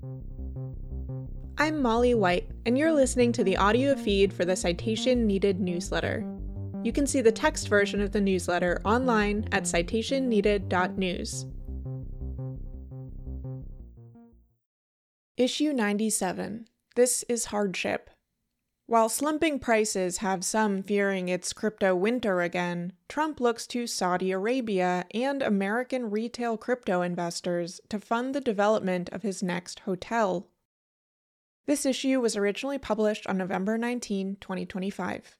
I'm Molly White, and you're listening to the audio feed for the Citation Needed newsletter. You can see the text version of the newsletter online at citationneeded.news. Issue 97. This is Hardship. While slumping prices have some fearing it's crypto winter again, Trump looks to Saudi Arabia and American retail crypto investors to fund the development of his next hotel. This issue was originally published on November 19, 2025.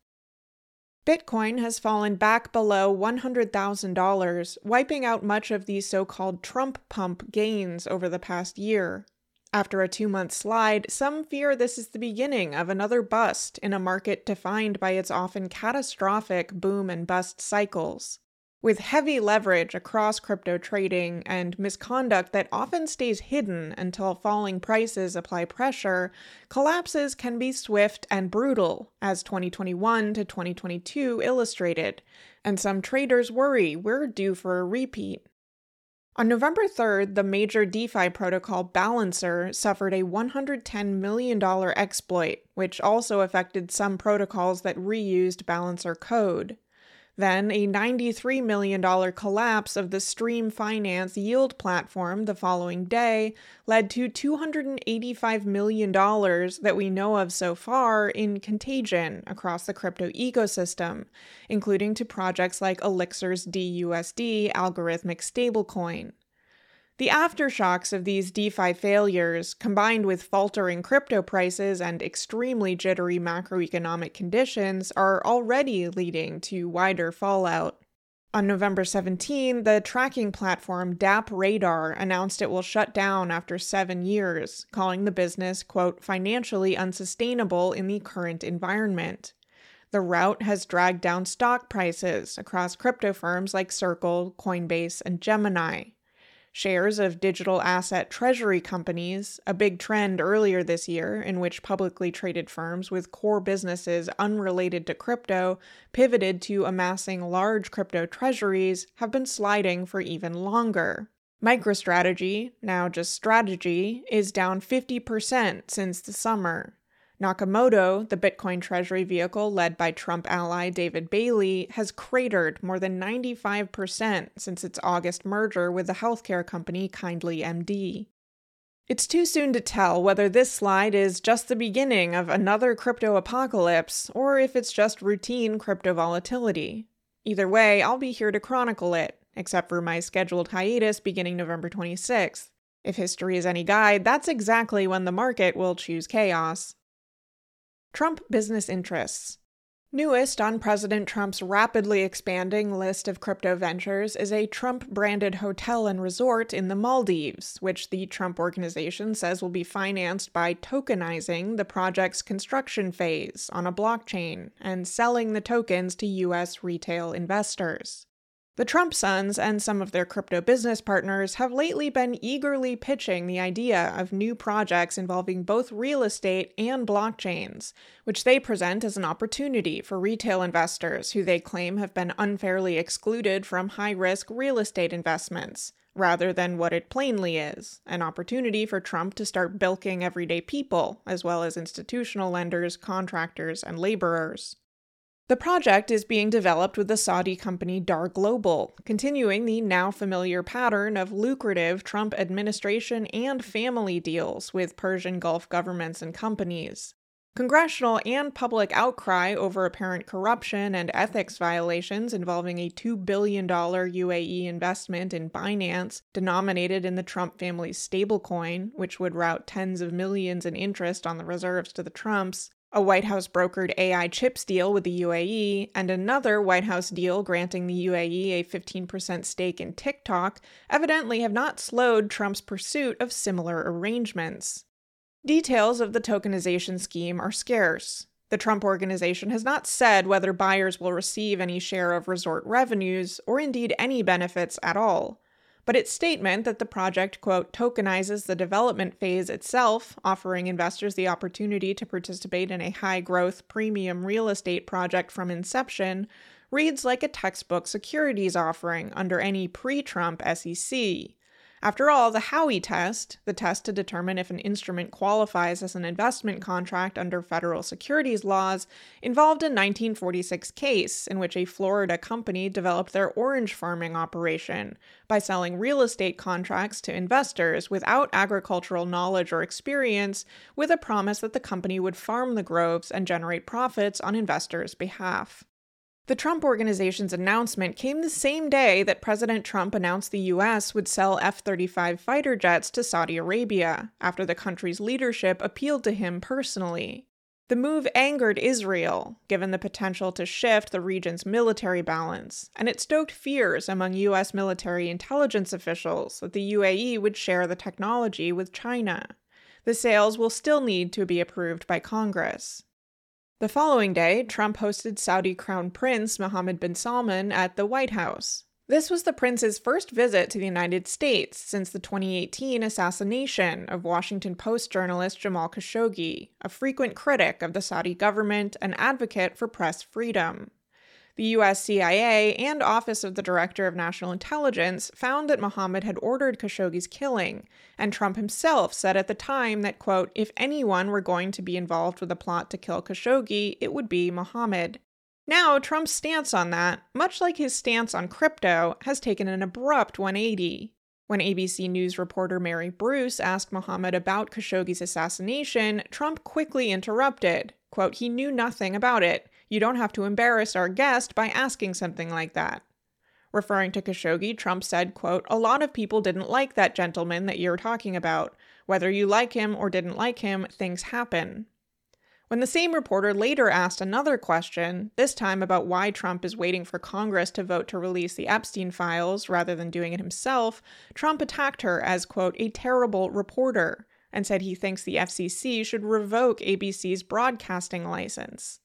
Bitcoin has fallen back below $100,000, wiping out much of the so-called Trump pump gains over the past year. After a 2-month slide, some fear this is the beginning of another bust in a market defined by its often catastrophic boom and bust cycles. With heavy leverage across crypto trading and misconduct that often stays hidden until falling prices apply pressure, collapses can be swift and brutal, as 2021 to 2022 illustrated, and some traders worry we're due for a repeat. On November 3rd, the major DeFi protocol Balancer suffered a $110 million exploit, which also affected some protocols that reused Balancer code. Then, a $93 million collapse of the Stream Finance yield platform the following day led to $285 million that we know of so far in contagion across the crypto ecosystem, including to projects like Elixir's DUSD algorithmic stablecoin. The aftershocks of these DeFi failures, combined with faltering crypto prices and extremely jittery macroeconomic conditions, are already leading to wider fallout. On November 17, the tracking platform DappRadar announced it will shut down after 7 years, calling the business, quote, financially unsustainable in the current environment. The rout has dragged down stock prices across crypto firms like Circle, Coinbase, and Gemini. Shares of digital asset treasury companies, a big trend earlier this year in which publicly traded firms with core businesses unrelated to crypto pivoted to amassing large crypto treasuries, have been sliding for even longer. MicroStrategy, now just Strategy, is down 50% since the summer. Nakamoto, the Bitcoin treasury vehicle led by Trump ally David Bailey, has cratered more than 95% since its August merger with the healthcare company KindlyMD. It's too soon to tell whether this slide is just the beginning of another crypto apocalypse or if it's just routine crypto volatility. Either way, I'll be here to chronicle it, except for my scheduled hiatus beginning November 26th. If history is any guide, that's exactly when the market will choose chaos. Trump business interests. Newest on President Trump's rapidly expanding list of crypto ventures is a Trump-branded hotel and resort in the Maldives, which the Trump Organization says will be financed by tokenizing the project's construction phase on a blockchain and selling the tokens to U.S. retail investors. The Trump sons and some of their crypto business partners have lately been eagerly pitching the idea of new projects involving both real estate and blockchains, which they present as an opportunity for retail investors who they claim have been unfairly excluded from high-risk real estate investments, rather than what it plainly is, an opportunity for Trump to start bilking everyday people, as well as institutional lenders, contractors, and laborers. The project is being developed with the Saudi company Dar Global, continuing the now familiar pattern of lucrative Trump administration and family deals with Persian Gulf governments and companies. Congressional and public outcry over apparent corruption and ethics violations involving a $2 billion UAE investment in Binance, denominated in the Trump family's stablecoin, which would route tens of millions in interest on the reserves to the Trumps, a White House brokered AI chips deal with the UAE, and another White House deal granting the UAE a 15% stake in TikTok evidently have not slowed Trump's pursuit of similar arrangements. Details of the tokenization scheme are scarce. The Trump Organization has not said whether buyers will receive any share of resort revenues, or indeed any benefits at all. But its statement that the project, quote, tokenizes the development phase itself, offering investors the opportunity to participate in a high-growth premium real estate project from inception, reads like a textbook securities offering under any pre-Trump SEC. After all, the Howey test, the test to determine if an instrument qualifies as an investment contract under federal securities laws, involved a 1946 case in which a Florida company developed their orange farming operation by selling real estate contracts to investors without agricultural knowledge or experience, with a promise that the company would farm the groves and generate profits on investors' behalf. The Trump Organization's announcement came the same day that President Trump announced the U.S. would sell F-35 fighter jets to Saudi Arabia, after the country's leadership appealed to him personally. The move angered Israel, given the potential to shift the region's military balance, and it stoked fears among U.S. military intelligence officials that the UAE would share the technology with China. The sales will still need to be approved by Congress. The following day, Trump hosted Saudi Crown Prince Mohammed bin Salman at the White House. This was the prince's first visit to the United States since the 2018 assassination of Washington Post journalist Jamal Khashoggi, a frequent critic of the Saudi government and advocate for press freedom. The U.S. CIA and Office of the Director of National Intelligence found that Mohammed had ordered Khashoggi's killing, and Trump himself said at the time that, quote, if anyone were going to be involved with a plot to kill Khashoggi, it would be Mohammed. Now, Trump's stance on that, much like his stance on crypto, has taken an abrupt 180. When ABC News reporter Mary Bruce asked Mohammed about Khashoggi's assassination, Trump quickly interrupted, quote, he knew nothing about it. You don't have to embarrass our guest by asking something like that. Referring to Khashoggi, Trump said, quote, a lot of people didn't like that gentleman that you're talking about. Whether you like him or didn't like him, things happen. When the same reporter later asked another question, this time about why Trump is waiting for Congress to vote to release the Epstein files rather than doing it himself, Trump attacked her as, quote, a terrible reporter, and said he thinks the FCC should revoke ABC's broadcasting license.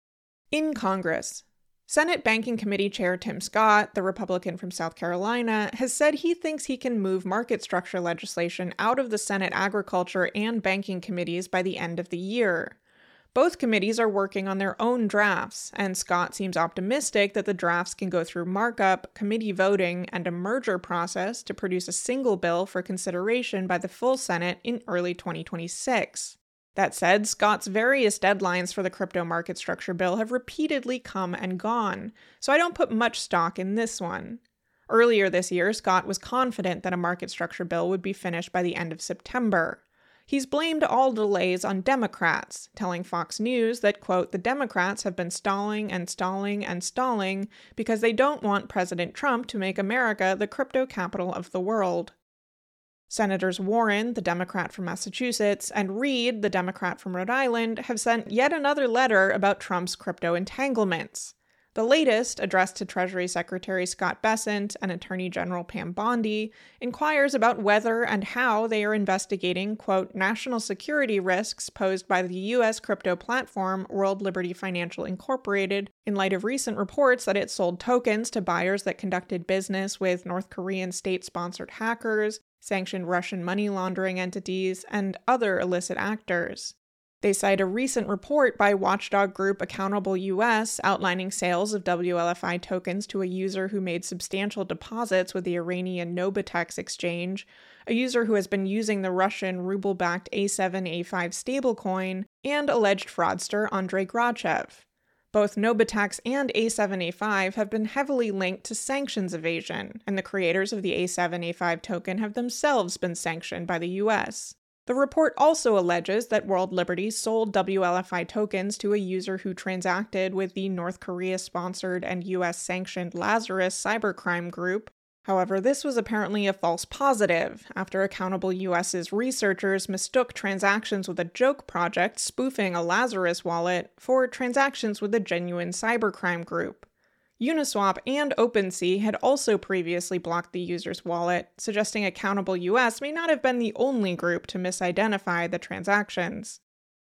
In Congress, Senate Banking Committee Chair Tim Scott, the Republican from South Carolina, has said he thinks he can move market structure legislation out of the Senate Agriculture and Banking Committees by the end of the year. Both committees are working on their own drafts, and Scott seems optimistic that the drafts can go through markup, committee voting, and a merger process to produce a single bill for consideration by the full Senate in early 2026. That said, Scott's various deadlines for the crypto market structure bill have repeatedly come and gone, so I don't put much stock in this one. Earlier this year, Scott was confident that a market structure bill would be finished by the end of September. He's blamed all delays on Democrats, telling Fox News that, quote, the Democrats have been stalling and stalling and stalling because they don't want President Trump to make America the crypto capital of the world. Senators Warren, the Democrat from Massachusetts, and Reid, the Democrat from Rhode Island, have sent yet another letter about Trump's crypto entanglements. The latest, addressed to Treasury Secretary Scott Bessent and Attorney General Pam Bondi, inquires about whether and how they are investigating, quote, national security risks posed by the U.S. crypto platform World Liberty Financial Incorporated in light of recent reports that it sold tokens to buyers that conducted business with North Korean state-sponsored hackers, sanctioned Russian money laundering entities, and other illicit actors. They cite a recent report by watchdog group Accountable US outlining sales of WLFI tokens to a user who made substantial deposits with the Iranian Novitex exchange, a user who has been using the Russian ruble-backed A7-A5 stablecoin, and alleged fraudster Andrei Grachev. Both Novitex and A7-A5 have been heavily linked to sanctions evasion, and the creators of the A7-A5 token have themselves been sanctioned by the US. The report also alleges that World Liberty sold WLFI tokens to a user who transacted with the North Korea-sponsored and US-sanctioned Lazarus cybercrime group. However, this was apparently a false positive, after Accountable US's researchers mistook transactions with a joke project spoofing a Lazarus wallet for transactions with a genuine cybercrime group. Uniswap and OpenSea had also previously blocked the user's wallet, suggesting Accountable US may not have been the only group to misidentify the transactions.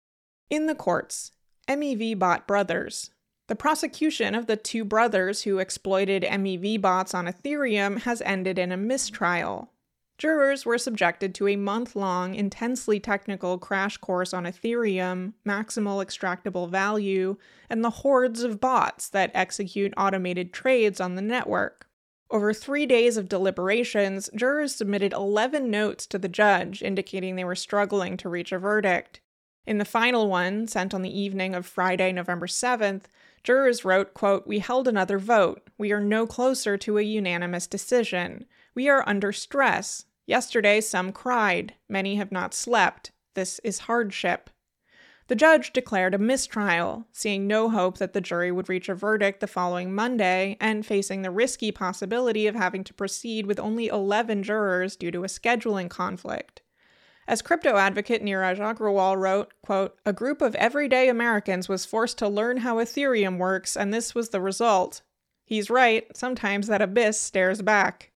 In the courts, MEV bot brothers. The prosecution of the two brothers who exploited MEV bots on Ethereum has ended in a mistrial. Jurors were subjected to a month-long, intensely technical crash course on Ethereum, maximal extractable value, and the hordes of bots that execute automated trades on the network. Over 3 days of deliberations, jurors submitted 11 notes to the judge indicating they were struggling to reach a verdict. In the final one, sent on the evening of Friday, November 7th, jurors wrote, quote, "We held another vote. We are no closer to a unanimous decision. We are under stress. Yesterday some cried. Many have not slept. This is hardship." The judge declared a mistrial, seeing no hope that the jury would reach a verdict the following Monday, and facing the risky possibility of having to proceed with only 11 jurors due to a scheduling conflict. As crypto advocate Neeraj Agrawal wrote, quote, "A group of everyday Americans was forced to learn how Ethereum works, and this was the result." He's right, sometimes that abyss stares back.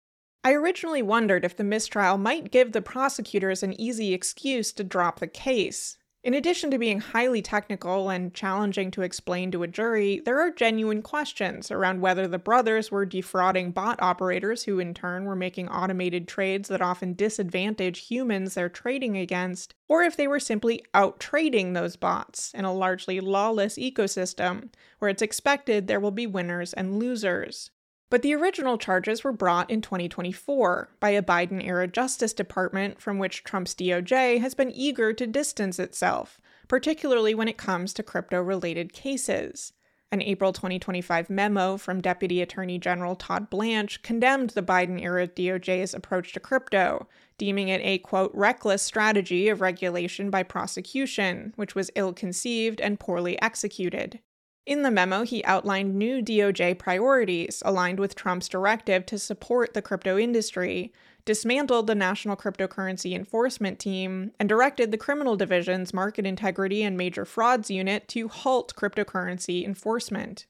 I originally wondered if the mistrial might give the prosecutors an easy excuse to drop the case. In addition to being highly technical and challenging to explain to a jury, there are genuine questions around whether the brothers were defrauding bot operators who in turn were making automated trades that often disadvantage humans they're trading against, or if they were simply out-trading those bots in a largely lawless ecosystem where it's expected there will be winners and losers. But the original charges were brought in 2024 by a Biden-era Justice Department from which Trump's DOJ has been eager to distance itself, particularly when it comes to crypto-related cases. An April 2025 memo from Deputy Attorney General Todd Blanche condemned the Biden-era DOJ's approach to crypto, deeming it a, quote, "reckless strategy of regulation by prosecution, which was ill-conceived and poorly executed." In the memo, he outlined new DOJ priorities aligned with Trump's directive to support the crypto industry, dismantled the National Cryptocurrency Enforcement Team, and directed the Criminal Division's Market Integrity and Major Frauds Unit to halt cryptocurrency enforcement.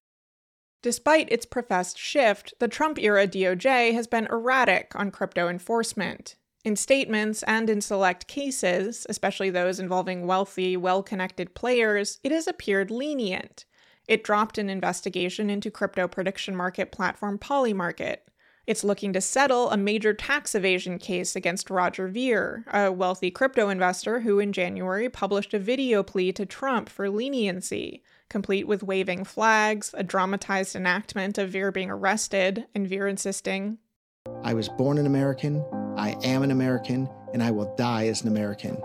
Despite its professed shift, the Trump-era DOJ has been erratic on crypto enforcement. In statements and in select cases, especially those involving wealthy, well-connected players, it has appeared lenient. It dropped an investigation into crypto prediction market platform Polymarket. It's looking to settle a major tax evasion case against Roger Ver, a wealthy crypto investor who in January published a video plea to Trump for leniency, complete with waving flags, a dramatized enactment of Ver being arrested, and Ver insisting, "I was born an American, I am an American, and I will die as an American."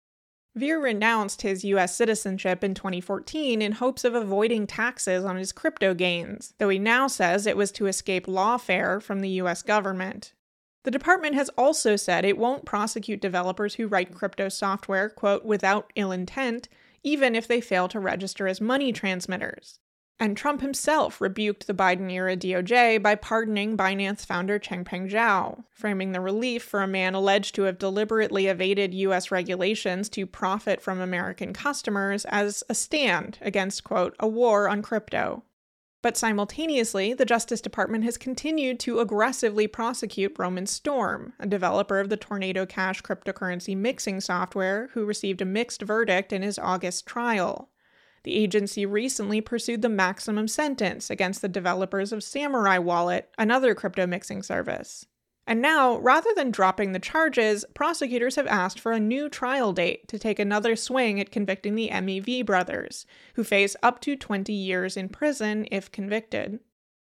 Ver renounced his U.S. citizenship in 2014 in hopes of avoiding taxes on his crypto gains, though he now says it was to escape lawfare from the U.S. government. The department has also said it won't prosecute developers who write crypto software, quote, "without ill intent," even if they fail to register as money transmitters. And Trump himself rebuked the Biden-era DOJ by pardoning Binance founder Changpeng Zhao, framing the relief for a man alleged to have deliberately evaded U.S. regulations to profit from American customers as a stand against, quote, "a war on crypto." But simultaneously, the Justice Department has continued to aggressively prosecute Roman Storm, a developer of the Tornado Cash cryptocurrency mixing software who received a mixed verdict in his August trial. The agency recently pursued the maximum sentence against the developers of Samurai Wallet, another crypto mixing service. And now, rather than dropping the charges, prosecutors have asked for a new trial date to take another swing at convicting the MEV brothers, who face up to 20 years in prison if convicted.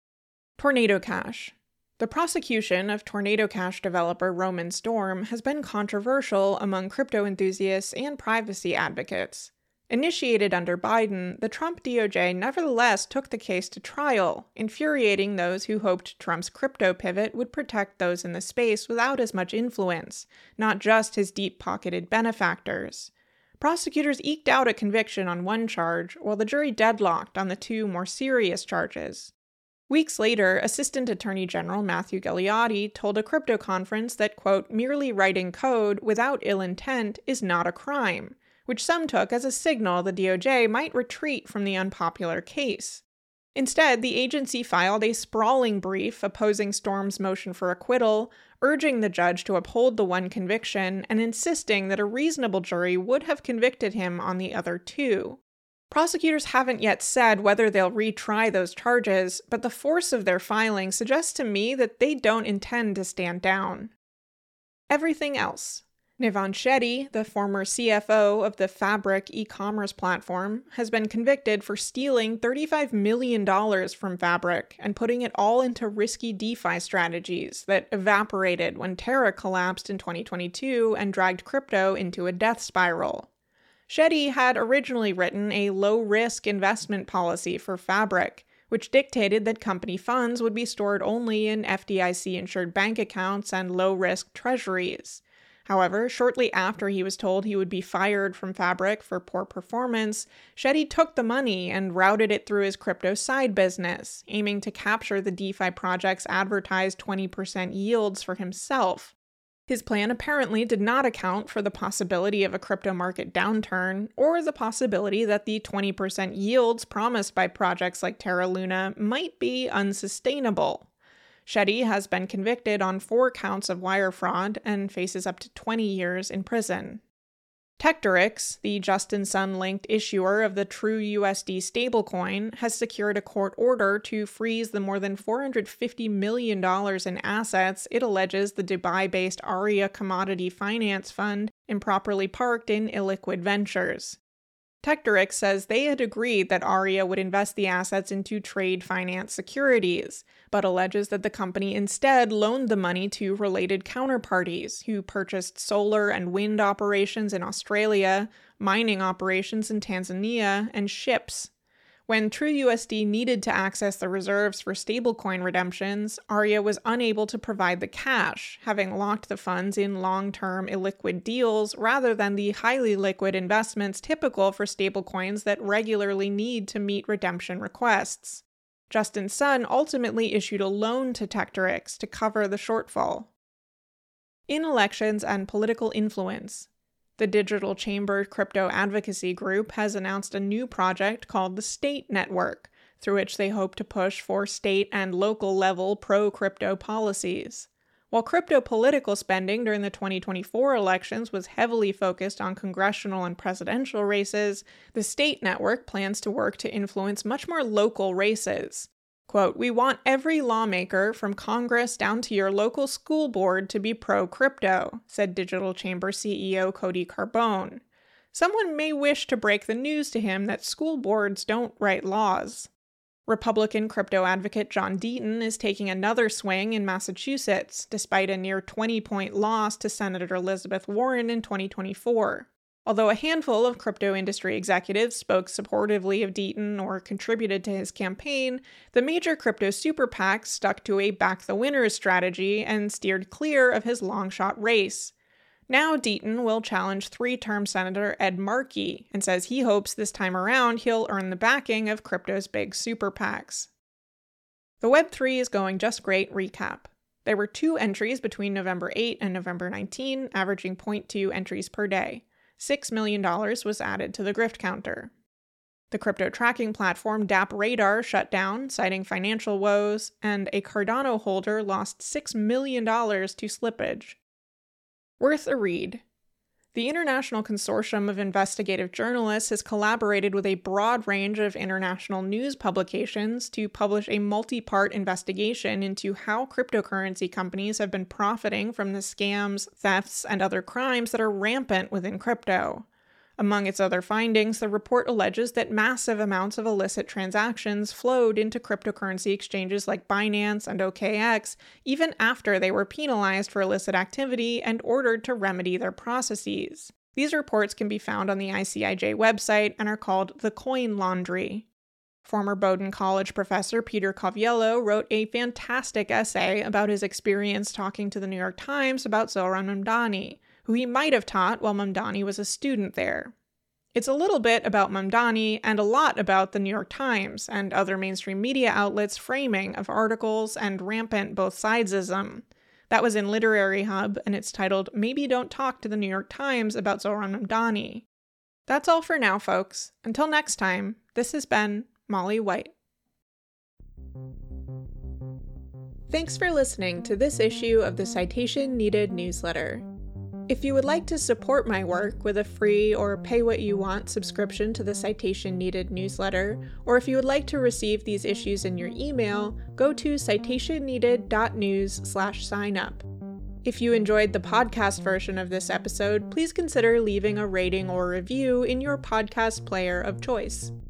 Tornado Cash. The prosecution of Tornado Cash developer Roman Storm has been controversial among crypto enthusiasts and privacy advocates. Initiated under Biden, the Trump DOJ nevertheless took the case to trial, infuriating those who hoped Trump's crypto pivot would protect those in the space without as much influence, not just his deep-pocketed benefactors. Prosecutors eked out a conviction on one charge, while the jury deadlocked on the two more serious charges. Weeks later, Assistant Attorney General Matthew Gagliotti told a crypto conference that, quote, "merely writing code without ill intent is not a crime," which some took as a signal the DOJ might retreat from the unpopular case. Instead, the agency filed a sprawling brief opposing Storm's motion for acquittal, urging the judge to uphold the one conviction and insisting that a reasonable jury would have convicted him on the other two. Prosecutors haven't yet said whether they'll retry those charges, but the force of their filing suggests to me that they don't intend to stand down. Everything else. Nivaan Shetty, the former CFO of the Fabric e-commerce platform, has been convicted for stealing $35 million from Fabric and putting it all into risky DeFi strategies that evaporated when Terra collapsed in 2022 and dragged crypto into a death spiral. Shetty had originally written a low-risk investment policy for Fabric, which dictated that company funds would be stored only in FDIC-insured bank accounts and low-risk treasuries. However, shortly after he was told he would be fired from Fabric for poor performance, Shetty took the money and routed it through his crypto side business, aiming to capture the DeFi project's advertised 20% yields for himself. His plan apparently did not account for the possibility of a crypto market downturn, or the possibility that the 20% yields promised by projects like Terra Luna might be unsustainable. Shetty has been convicted on 4 counts of wire fraud and faces up to 20 years in prison. Tectorix, the Justin Sun-linked issuer of the TrueUSD stablecoin, has secured a court order to freeze the more than $450 million in assets it alleges the Dubai-based Aria Commodity Finance Fund improperly parked in illiquid ventures. Tectorix says they had agreed that Aria would invest the assets into trade finance securities, but alleges that the company instead loaned the money to related counterparties who purchased solar and wind operations in Australia, mining operations in Tanzania, and ships. When TrueUSD needed to access the reserves for stablecoin redemptions, Aria was unable to provide the cash, having locked the funds in long-term illiquid deals rather than the highly liquid investments typical for stablecoins that regularly need to meet redemption requests. Justin Sun ultimately issued a loan to Tectorix to cover the shortfall. In elections and political influence, the Digital Chamber crypto advocacy group has announced a new project called the State Network, through which they hope to push for state and local level pro-crypto policies. While crypto political spending during the 2024 elections was heavily focused on congressional and presidential races, the State Network plans to work to influence much more local races. Quote, "We want every lawmaker from Congress down to your local school board to be pro-crypto," said Digital Chamber CEO Cody Carbone. Someone may wish to break the news to him that school boards don't write laws. Republican crypto advocate John Deaton is taking another swing in Massachusetts, despite a near 20-point loss to Senator Elizabeth Warren in 2024. Although a handful of crypto industry executives spoke supportively of Deaton or contributed to his campaign, the major crypto super PACs stuck to a back-the-winners strategy and steered clear of his long-shot race. Now Deaton will challenge 3-term Senator Ed Markey and says he hopes this time around he'll earn the backing of crypto's big super PACs. The Web3 is going just great recap. There were 2 entries between November 8 and November 19, averaging 0.2 entries per day. $6 million was added to the grift counter. The crypto tracking platform DappRadar shut down, citing financial woes, and a Cardano holder lost $6 million to slippage. Worth a read. The International Consortium of Investigative Journalists has collaborated with a broad range of international news publications to publish a multi-part investigation into how cryptocurrency companies have been profiting from the scams, thefts, and other crimes that are rampant within crypto. Among its other findings, the report alleges that massive amounts of illicit transactions flowed into cryptocurrency exchanges like Binance and OKX, even after they were penalized for illicit activity and ordered to remedy their processes. These reports can be found on the ICIJ website and are called the Coin Laundry. Former Bowdoin College professor Peter Coviello wrote a fantastic essay about his experience talking to the New York Times about Zohran Mamdani, who he might have taught while Mamdani was a student there. It's a little bit about Mamdani and a lot about the New York Times and other mainstream media outlets' framing of articles and rampant both sidesism. That was in Literary Hub, and it's titled Maybe Don't Talk to the New York Times About Zohran Mamdani. That's all for now, folks. Until next time, this has been Molly White. Thanks for listening to this issue of the Citation Needed newsletter. If you would like to support my work with a free or pay-what-you-want subscription to the Citation Needed newsletter, or if you would like to receive these issues in your email, go to citationneeded.news/signup. If you enjoyed the podcast version of this episode, please consider leaving a rating or review in your podcast player of choice.